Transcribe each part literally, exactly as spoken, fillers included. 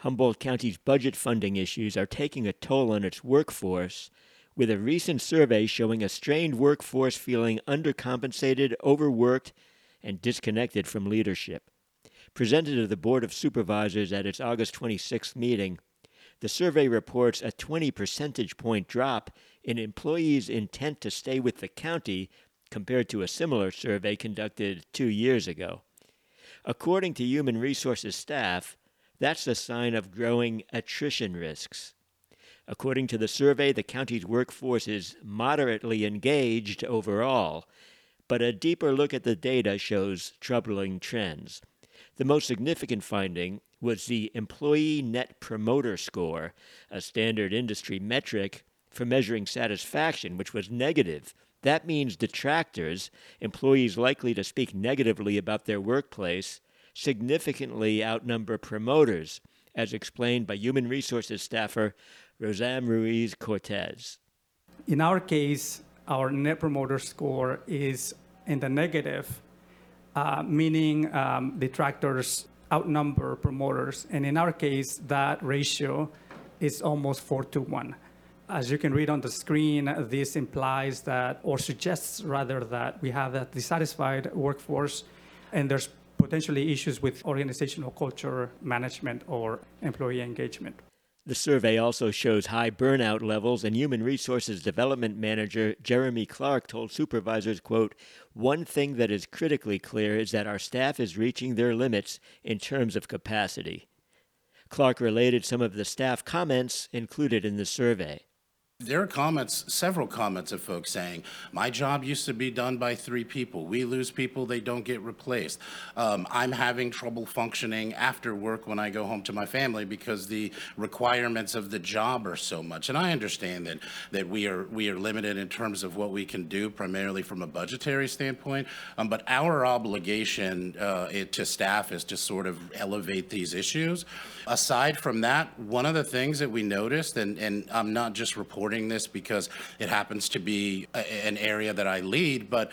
Humboldt County's budget funding issues are taking a toll on its workforce, with a recent survey showing a strained workforce feeling undercompensated, overworked, and disconnected from leadership. Presented to the Board of Supervisors at its August twenty-sixth meeting, the survey reports a twenty percentage point drop in employees' intent to stay with the county compared to a similar survey conducted two years ago. According to Human Resources staff, that's a sign of growing attrition risks. According to the survey, the county's workforce is moderately engaged overall, but a deeper look at the data shows troubling trends. The most significant finding was the Employee Net Promoter Score, a standard industry metric for measuring satisfaction, which was negative. That means detractors, employees likely to speak negatively about their workplace, significantly outnumber promoters, as explained by Human Resources staffer Roseanne Ruiz-Cortez. In our case, our Net Promoter Score is in the negative, uh, meaning um, detractors outnumber promoters. And in our case, that ratio is almost four to one. As you can read on the screen, this implies that, or suggests rather, that we have a dissatisfied workforce, and there's potentially issues with organizational culture, management, or employee engagement. The survey also shows high burnout levels, and Human Resources Development Manager Jeremy Clark told supervisors, quote, "One thing that is critically clear is that our staff is reaching their limits in terms of capacity." Clark related some of the staff comments included in the survey. There are comments, several comments of folks saying, my job used to be done by three people. We lose people, they don't get replaced. Um, I'm having trouble functioning after work when I go home to my family because the requirements of the job are so much. And I understand that, that we are we are limited in terms of what we can do, primarily from a budgetary standpoint. Um, but our obligation uh, it, to staff is to sort of elevate these issues. Aside from that, one of the things that we noticed, and, and I'm not just reporting this because it happens to be a, an area that I lead, but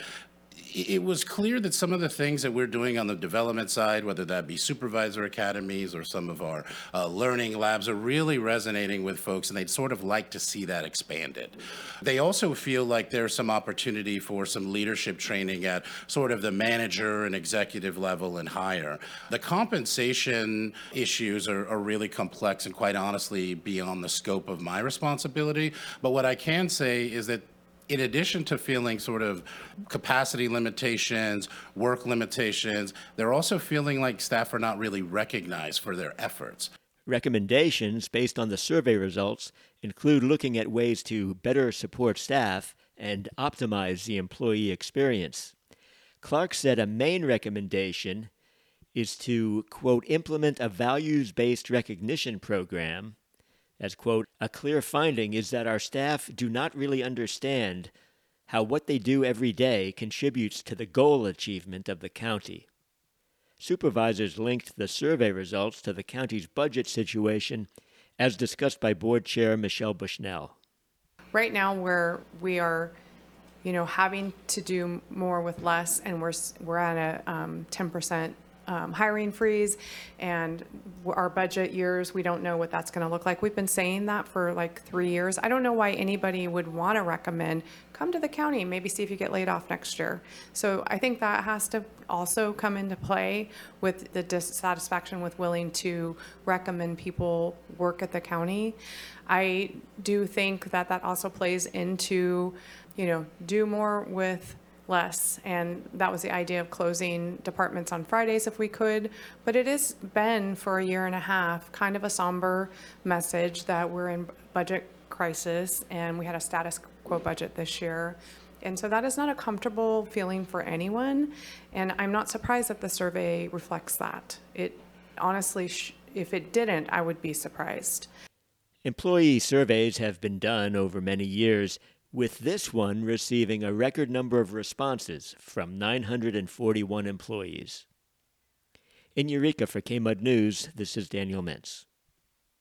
it was clear that some of the things that we're doing on the development side, whether that be supervisor academies or some of our uh, learning labs, are really resonating with folks, and they'd sort of like to see that expanded. They also feel like there's some opportunity for some leadership training at sort of the manager and executive level and higher. The compensation issues are, are really complex and quite honestly beyond the scope of my responsibility. But what I can say is that in addition to feeling sort of capacity limitations, work limitations, they're also feeling like staff are not really recognized for their efforts. Recommendations based on the survey results include looking at ways to better support staff and optimize the employee experience. Clark said a main recommendation is to, quote, implement a values-based recognition program. As, quote, a clear finding is that our staff do not really understand how what they do every day contributes to the goal achievement of the county. Supervisors linked the survey results to the county's budget situation, as discussed by Board Chair Michelle Bushnell. Right now, where we are, you know, having to do more with less, and we're we're at a um, ten percent Um, hiring freeze, and our budget years, we don't know what that's going to look like. We've been saying that for like three years. I don't know why anybody would want to recommend come to the county, maybe see if you get laid off next year. So I think that has to also come into play with the dissatisfaction with willing to recommend people work at the county. I do think that that also plays into, you know, do more with less, and that was the idea of closing departments on Fridays if we could. But it has been for a year and a half kind of a somber message that we're in budget crisis, and we had a status quo budget this year. And so that is not a comfortable feeling for anyone, and I'm not surprised that the survey reflects that. It honestly, sh- if it didn't, I would be surprised. Employee surveys have been done over many years, with this one receiving a record number of responses from nine hundred forty-one employees. In Eureka for K M U D News, this is Daniel Mintz.